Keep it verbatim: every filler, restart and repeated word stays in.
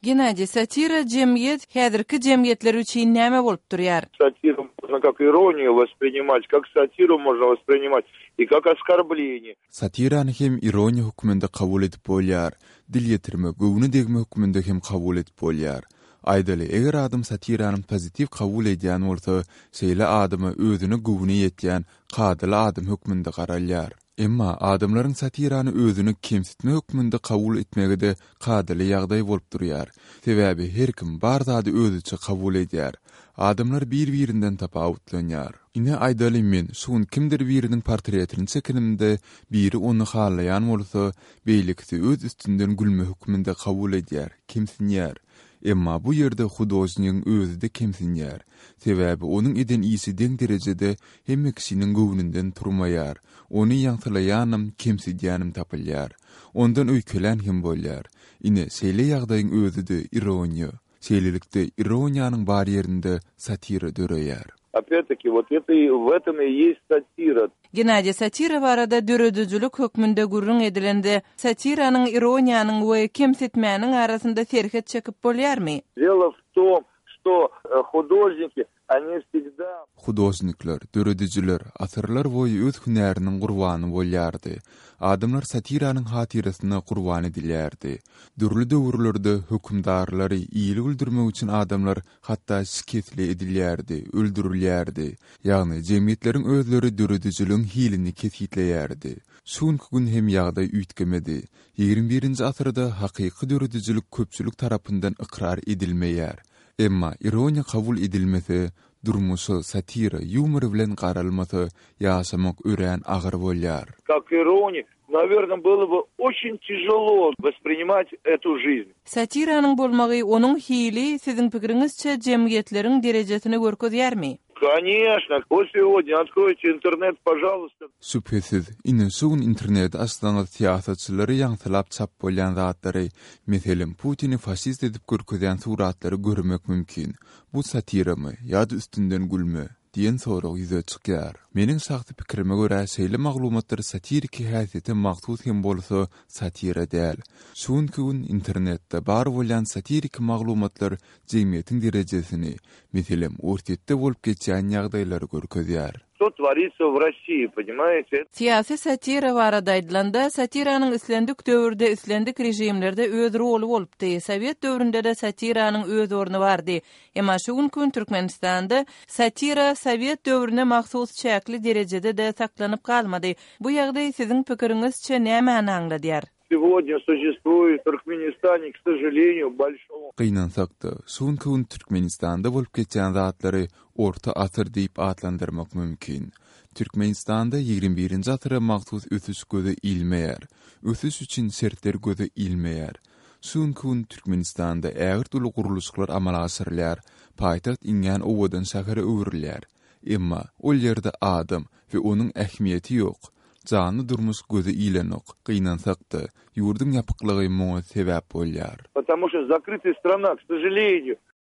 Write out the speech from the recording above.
Gennadiy, satira cemiyet, häzirki cemiyetler üçin näme bolup durýar? Сатиру можно как иронию воспринимать, как сатиру можно воспринимать и как оскорбление. Satirany hem ironiya hukmynda kabul edip bolýar, dil ýetirme, göwüni degme hukmynda hem kabul edip bolýar. Aýdaly, eger adam satirany pozitiv kabul edýän bolsa, şeýle adamy özüne göwüni ýetýän gadyly adam hukmynda garalýar. Emma adamlaryň satirany özüni kemsitme hukmynda kabul etmegide gadyly ýagdaý bolup durýar. Sebäbi her kim bar zady özüçe kabul edýär. Adamlar bir-birinden tapawutlanýar. Ine aýdaly men şuň kimdir biriniň portretini çekinimde biri onu halaýan bolsa, beýlikde öz üstünden gülme hukmynda kabul edýär, kemsinýär. Emma bu yerde hudojnyň özü de kemsinýär. Sebäbi onuň eden iyisi deň derejede hemme kişiniň göwnünden turmaýar. Onu ýaňsylaýanym, kemsidýänim tapylýar. Ondan öýkelen hem bolýar. Ine şeýle ýagdaýyň özü de ironiýa. Şeýlelikde ironiýanyň bar ýerinde satira döreýär. Опять-таки, вот это и в этом и есть сатира. Gennadiy, satira barada döredüjülük hökmünde gurrun edilende satiranyň, ironiýanyň we kemsitmäniň arasynda serhet çekip bolýarmy? Дело в том, что художники, они всегда... Hudojnikler, döredüjüler, asyrlar boyu öz hünäriniň gurbany bolýardy. Adamlar satiranyň hatirasyna gurban edilýärdi. Dürli döwürlerde hökümdarlary iyili öldürmek üçin adamlar hatda şiketli edilýärdi, öldürilýärdi. Ýagny jemgyýetleriň özleri döredüjülüň hilini kesitleýärdi. Şuňky gün hem ýagdaý üýtgemedi. ýygrimi birinji asyrda hakyky döredüjülük köpçülük tarapyndan ikrar edilmeýär. Emma ironiya kabul edilmese, durmuşy satira, humor bilen garalmasy ýaşamak ören agyr bolýar. Как ирония, наверное, было бы очень тяжело воспринимать эту жизнь. Satiranyň bolmagy, onuň hili siziň pikiriňizçe jemgyýetleriň derejesini görkezýärmi? Конечно. Вот сегодня откройте интернет, пожалуйста. Şüphesiz, ine şuň internet aslında siýasatçylary ýaňsylap çap bolýan zatlary, meselem Putini faşist edip görkezýän suratlary görmek mümkin. Bu satiramy ýa-da üstünden gülme diýen sorag ýüze çykýar. Meniň şahsy pikirime görä, şeýle maglumatlar satirik häsiýeti maksud hem bolsa satira däl. Şuňky gün internetde bar bolýan satirik maglumatlar jemgyýetiň derejesini, meselem ortatda bolup geçýän ýagdaýlary görkezýär. Что творится в России, понимаете? Siyasi satira barada aýdylanda, satiranyň islendik döwürde, islendik rejimlerde öz rolu bolupdy. Sowet döwründe de satiranyň öz orny bardy. Emma şuňky gün Türkmenistanda satira Sowet döwrüne mahsus çäkli derejede de saklanyp kalmady. Bu ýagdaý siziň pikiriňizçe näme aňladýar? Сегодня существует в Туркменистане, к сожалению, большого... Gynansak da, şuňky gün Türkmenistanda bolup geçýän zatlary orta asyr diýip adlandyrmak mümkin. Türkmenistanda ýygrimi birinji asyra mahsus ösüş göze ilmeýär. Ösüş üçin şertler göze ilmeýär. Şuňky gün Türkmenistanda ägir dolu guruluşlar amala asyrylýar. Paýtaxt inňän owadan şähere öwürilýär. Emma ol ýerde adam we onuň ähmiýeti ýok. Canlı durmuş göze ilenok, gynansak da, ýurdun ýapyklygy moňa sebäp bolýar. Потому что закрытая страна, к сожалению.